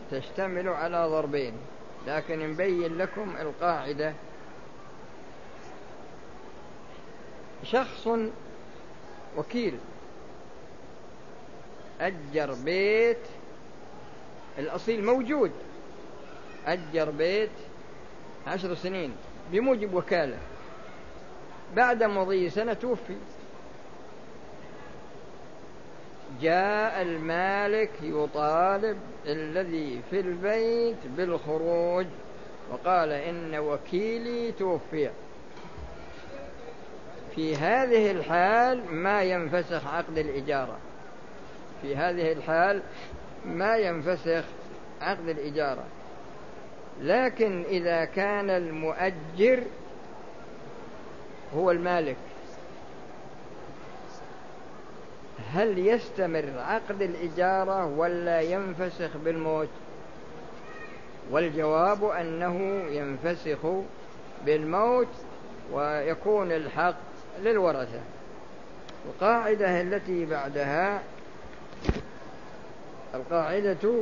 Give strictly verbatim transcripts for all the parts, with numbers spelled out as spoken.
تشتمل على ضربين، لكن نبين لكم القاعدة. شخص وكيل أجر بيت، الأصيل موجود، أجر بيت عشر سنين بموجب وكالة، بعد مضي سنة توفي، جاء المالك يطالب الذي في البيت بالخروج، وقال إن وكيلي توفي. في هذه الحال ما ينفسخ عقد الإجارة، في هذه الحال ما ينفسخ عقد الإجارة. لكن إذا كان المؤجر هو المالك، هل يستمر عقد الإجارة ولا ينفسخ بالموت؟ والجواب أنه ينفسخ بالموت، ويكون الحق للورثة. القاعدة التي بعدها القاعدة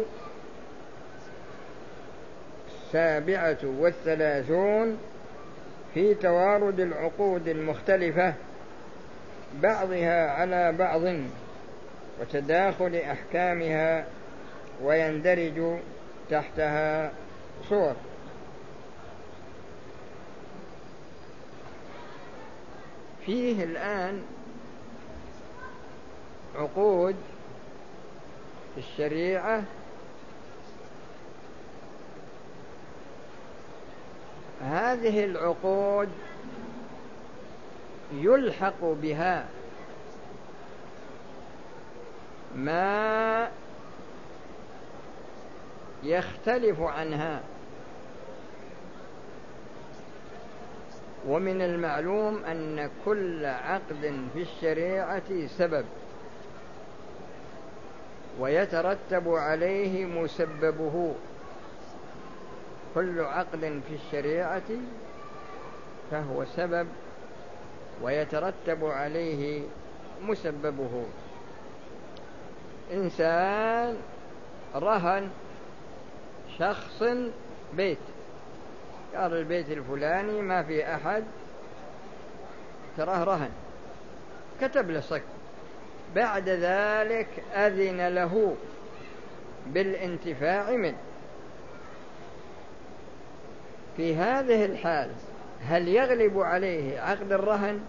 السابعة والثلاثون في توارد العقود المختلفة بعضها على بعض وتداخل أحكامها، ويندرج تحتها صور. فيه الآن عقود في الشريعة هذه العقود يلحق بها ما يختلف عنها، ومن المعلوم أن كل عقد في الشريعة سبب ويترتب عليه مسببه. كل عقد في الشريعة فهو سبب ويترتب عليه مسببه. إنسان رهن شخص بيت، قال البيت الفلاني ما في أحد، تراه رهن، كتب له صك، بعد ذلك أذن له بالانتفاع منه. في هذه الحال هل يغلب عليه عقد الرهن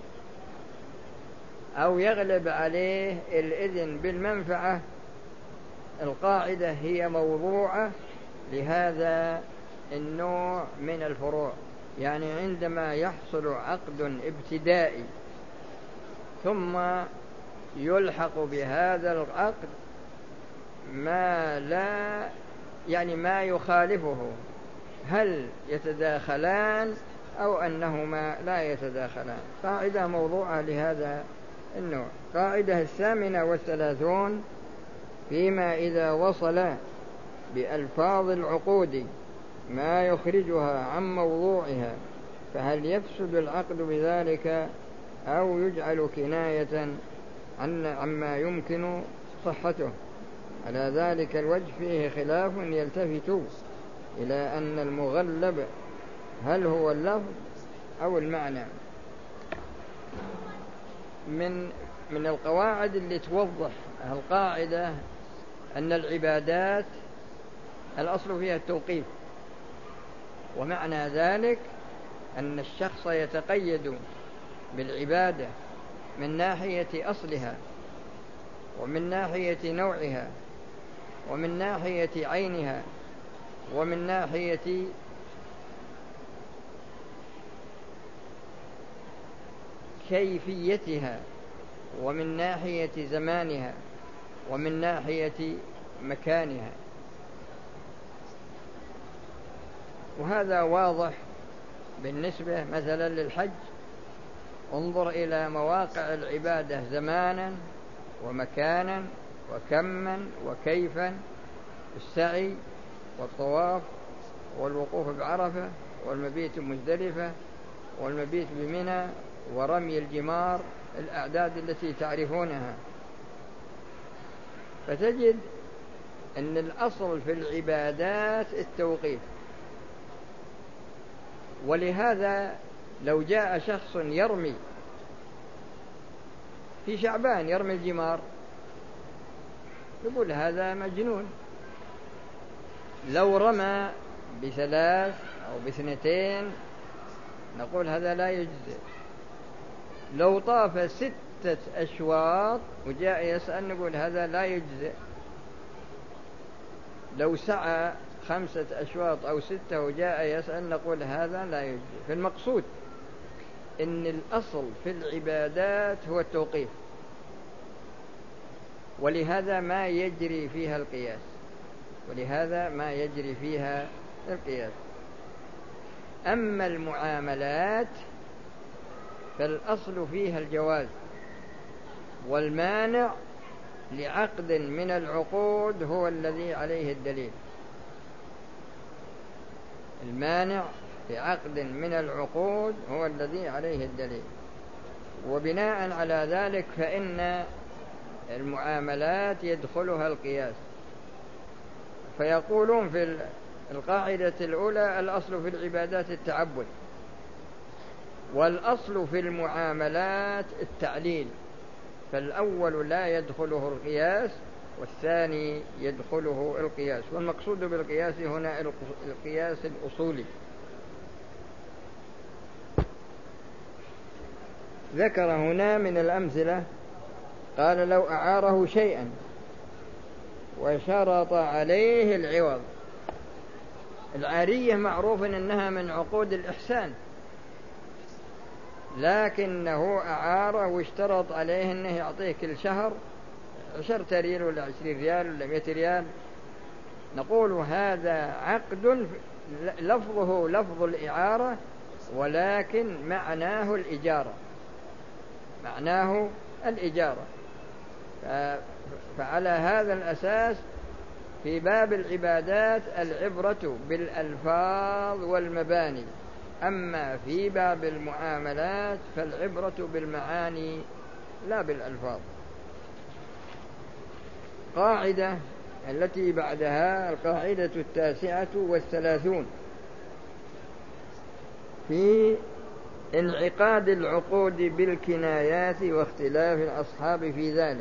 أو يغلب عليه الإذن بالمنفعة؟ القاعدة هي موضوعة لهذا النوع من الفروع. يعني عندما يحصل عقد ابتدائي ثم يلحق بهذا العقد ما لا يعني ما يخالفه، هل يتداخلان أو أنهما لا يتداخلان؟ قاعدة موضوعة لهذا النوع. قاعدة الثامنة والثلاثون فيما إذا وصل بألفاظ العقود ما يخرجها عن موضوعها فهل يفسد العقد بذلك أو يجعل كناية عن عما يمكن صحته؟ على ذلك الوجه فيه خلاف يلتفت إلى أن المغلب هل هو اللفظ أو المعنى. من من القواعد اللي توضح القاعدة أن العبادات الأصل فيها التوقيف، ومعنى ذلك أن الشخص يتقيد بالعبادة من ناحية أصلها ومن ناحية نوعها ومن ناحية عينها ومن ناحية كيفيتها ومن ناحية زمانها ومن ناحية مكانها. وهذا واضح بالنسبة مثلا للحج، انظر إلى مواقع العبادة زمانا ومكانا وكما وكيفا، السعي والطواف والوقوف بعرفة والمبيت مزدلفة والمبيت بمنى ورمي الجمار، الأعداد التي تعرفونها. فتجد أن الأصل في العبادات التوقيف، ولهذا لو جاء شخص يرمي في شعبان يرمي الجمار يقول هذا مجنون. لو رمى بثلاث أو باثنتين نقول هذا لا يجزئ. لو طاف ستة أشواط وجاء يسأل نقول هذا لا يجزئ. لو سعى خمسة أشواط أو ستة وجاء يسأل نقول هذا لا يجزئ. فالمقصود إن الأصل في العبادات هو التوقيف، ولهذا ما يجري فيها القياس ولهذا ما يجري فيها القياس. أما المعاملات فالأصل فيها الجواز، والمانع لعقد من العقود هو الذي عليه الدليل. المانع لعقد من العقود هو الذي عليه الدليل، وبناء على ذلك فإن المعاملات يدخلها القياس. فيقولون في القاعدة الأولى الأصل في العبادات التعبد، والأصل في المعاملات التعليل، فالأول لا يدخله القياس والثاني يدخله القياس. والمقصود بالقياس هنا القياس الأصولي. ذكر هنا من الأمثلة قال لو أعاره شيئا وشرط عليه العوض. العارية معروف أنها من عقود الإحسان، لكنه أعاره واشترط عليه أنه يعطيه كل شهر عشرة ريال ولا عشرين ريال ولا مئة ريال. نقول هذا عقد لفظه لفظ الإعارة ولكن معناه الإجارة معناه الإجارة. فعلى هذا الأساس في باب العبادات العبرة بالألفاظ والمباني، أما في باب المعاملات فالعبرة بالمعاني لا بالألفاظ. قاعدة التي بعدها القاعدة التاسعة والثلاثون في انعقاد العقود بالكنايات واختلاف الأصحاب في ذلك.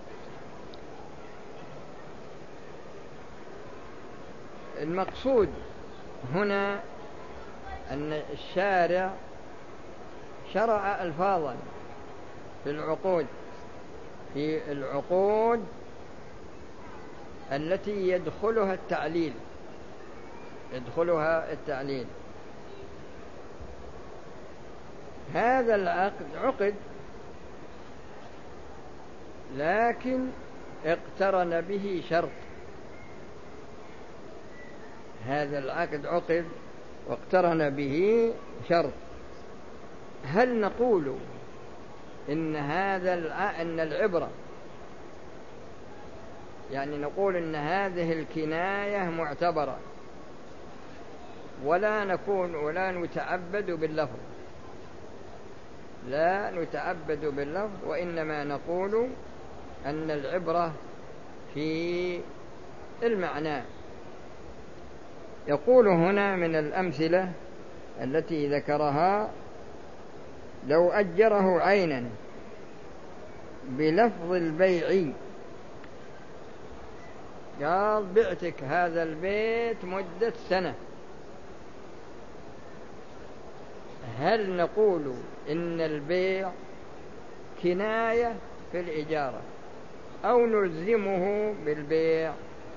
المقصود هنا أن الشارع شرع ألفاظا في العقود في العقود التي يدخلها التعليل يدخلها التعليل. هذا العقد عقد لكن اقترن به شرط. هذا العقد عقد واقترن به شرط. هل نقول إن هذا أن العبرة يعني نقول إن هذه الكناية معتبرة ولا نكون ولا نتعبد باللفظ لا نتعبد باللفظ وإنما نقول أن العبرة في المعنى؟ يقول هنا من الأمثلة التي ذكرها لو أجره عينا بلفظ البيع، قال بعتك هذا البيت مدة سنة، هل نقول إن البيع كناية في الإجارة أو نلزمه بالبيع؟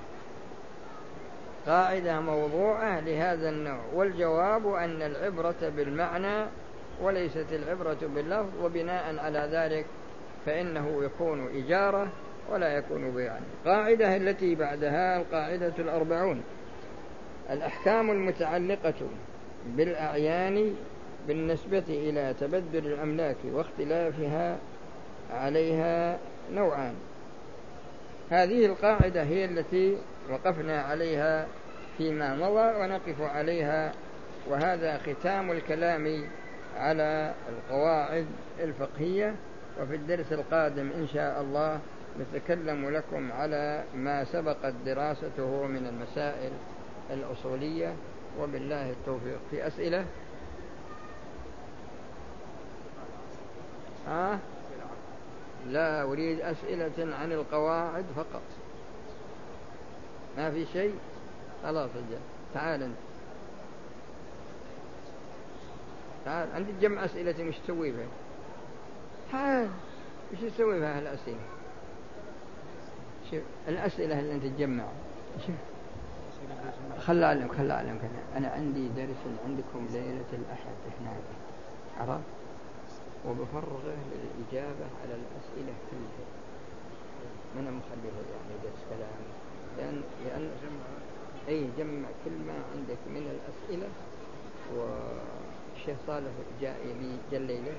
قاعدة موضوعة لهذا النوع، والجواب أن العبرة بالمعنى وليست العبرة باللفظ، وبناء على ذلك فإنه يكون إجارة ولا يكون بيعا. قاعدة التي بعدها القاعدة الأربعون الأحكام المتعلقة بالأعيان بالنسبة إلى تبدل الأملاك واختلافها عليها نوعان. هذه القاعدة هي التي وقفنا عليها فيما مضى ونقف عليها، وهذا ختام الكلام على القواعد الفقهية. وفي الدرس القادم إن شاء الله نتكلم لكم على ما سبقت دراسته من المسائل الأصولية، وبالله التوفيق. في أسئلة؟ ها؟ لا، أريد أسئلة عن القواعد فقط. ما في شيء؟ خلاص أجل. تعال أنت، تعال. عندي جمع أسئلة، مش تسوي بها؟ تعال، مش تسوي بها الأسئلة؟ شوف الأسئلة اللي أنت تجمع. شوف، خل أعلمك خل أعلمك أنا. أنا عندي درس عندكم ليلة الأحد هناك، عرفت؟ وبفرغه للإجابة على الأسئلة كلها. من مخليه يعني درس كلام، لأن لأن أي جمع كل ما عندك من الأسئلة. والشيخ صالح جاء لي جل ليلة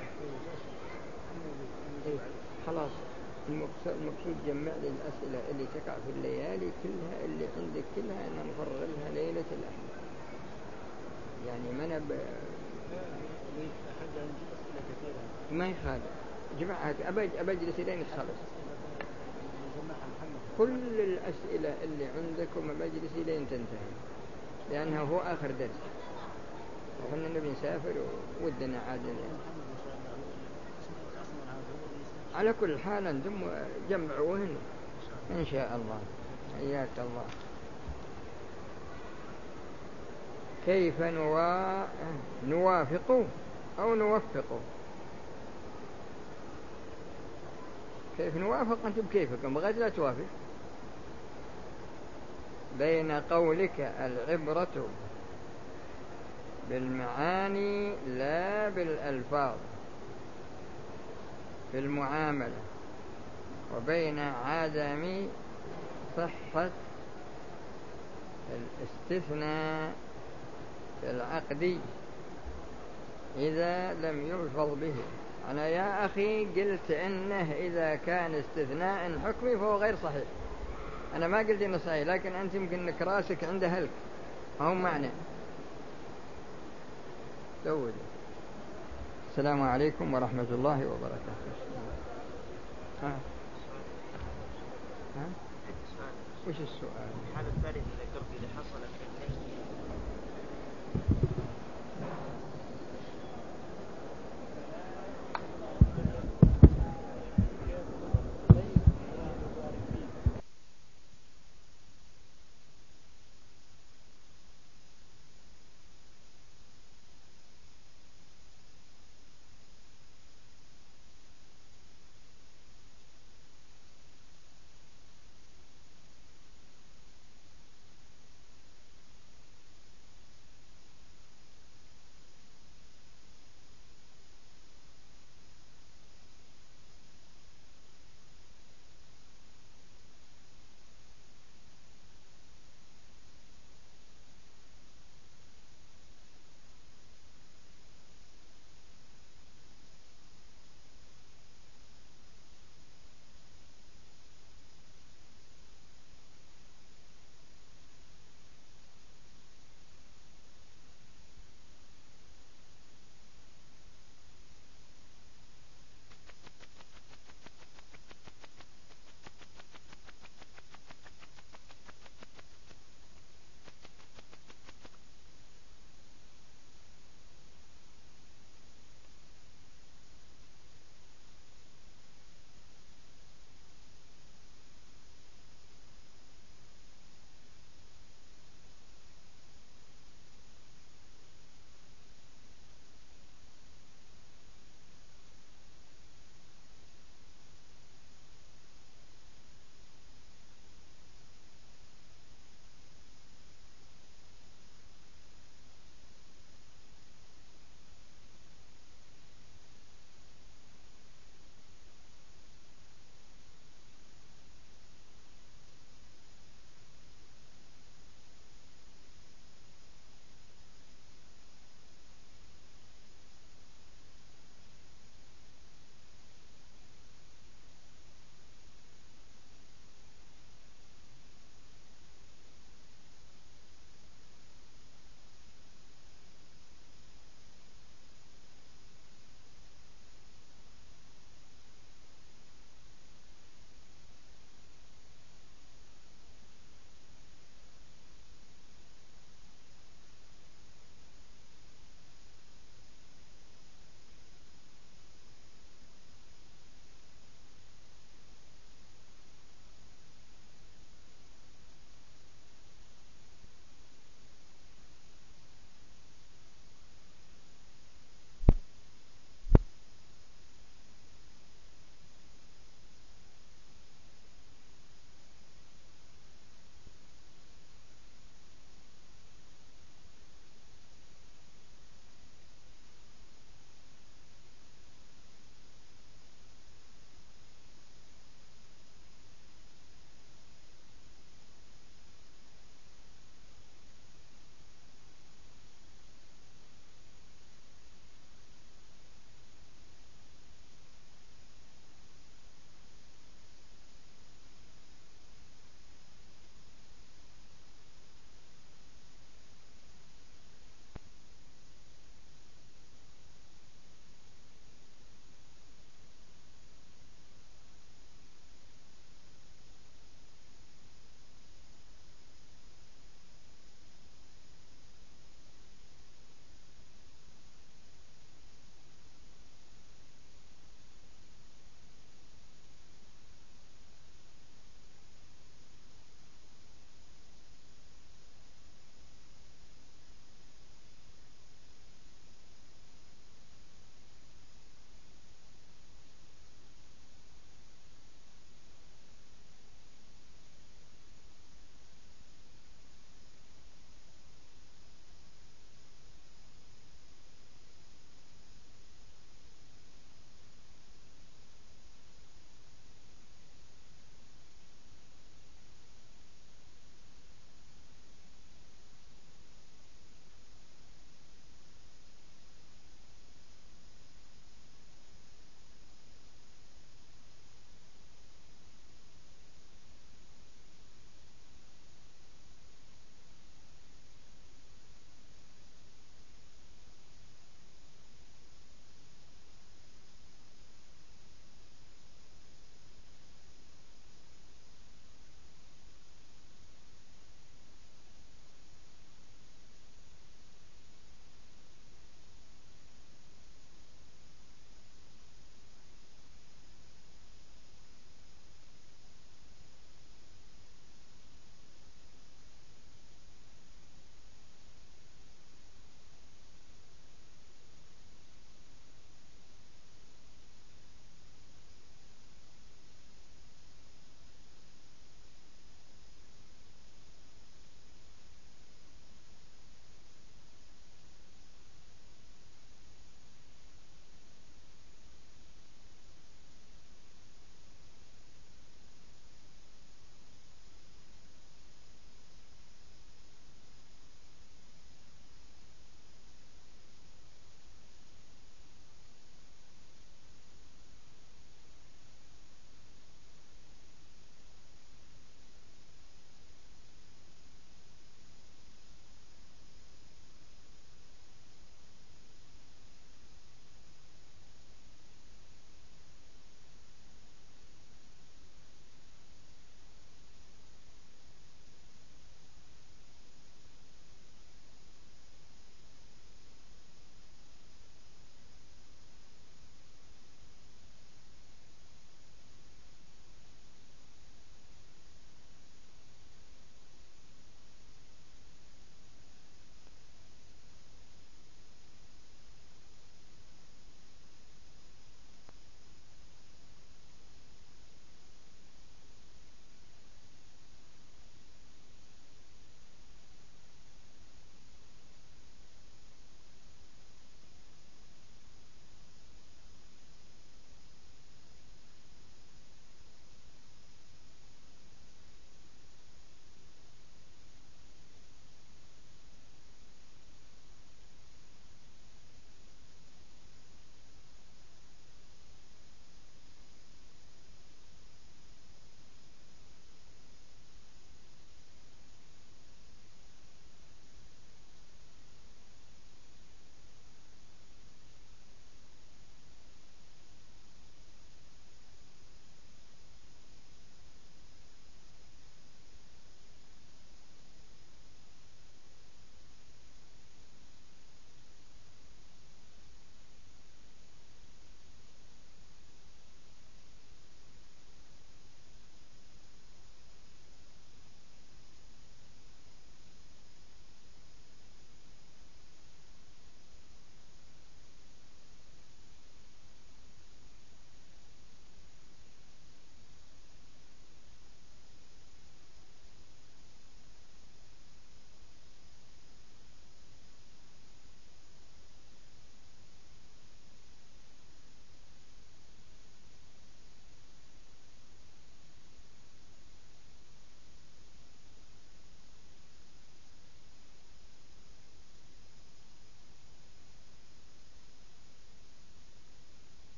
إيه خلاص. المقصود جمع لي الأسئلة اللي تقع في الليالي كلها، اللي عندك كلها، أنا نفرغ لها ليلة الأحد. يعني ما أنا ب... ما يخالف جماعة. أبج أبجلس لين تخلص كل الأسئلة اللي عندكم، أبجلس لين تنتهي، لأنه هو آخر درس، وحنا نبي نسافر ودنا عادنا. على كل حال أنتم جمعوهن إن شاء الله. حياك الله. كيف نوا... نوافق أو نوفق؟ كيف نوافق؟ أنت بكيفكم، بغيت لا توافق. بين قولك العبرة بالمعاني لا بالألفاظ في المعاملة، وبين عدم صحة الاستثناء في العقد إذا لم يلفظ به. أنا يا أخي قلت إنه إذا كان استثناء حكمي فهو غير صحيح. أنا ما قلت إنه صحيح، لكن أنت يمكن إنك راسك عند هلك، ما هو معنى. سوي. السلام عليكم ورحمة الله وبركاته. ها؟ ها؟ وش السؤال؟ الحالة الثالثة ذكرت إذا حصل في النهي